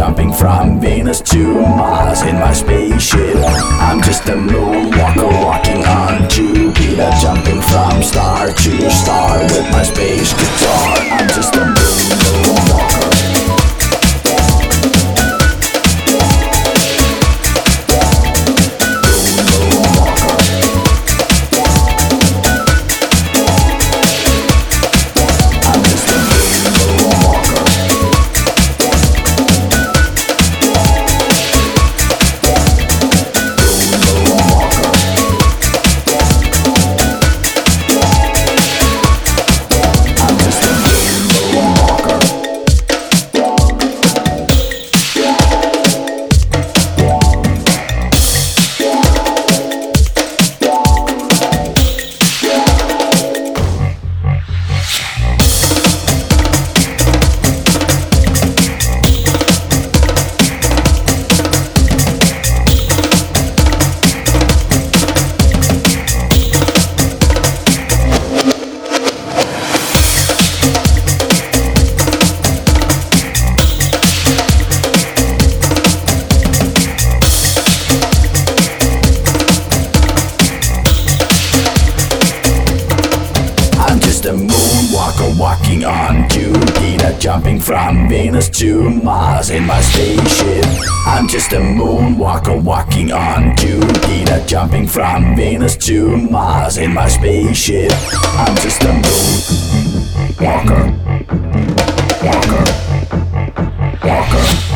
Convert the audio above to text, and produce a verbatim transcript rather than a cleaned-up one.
jumping from Venus to Mars in my spaceship. I'm just a moonwalker walking on Jupiter, jumping from star to star with my space guitar. I'm just a moonwalker. The moonwalker walking on Jupiter, jumping from Venus to Mars in my spaceship. I'm just a moonwalker walking on Jupiter, jumping from Venus to Mars in my spaceship. I'm just a moonwalker, walker, walker.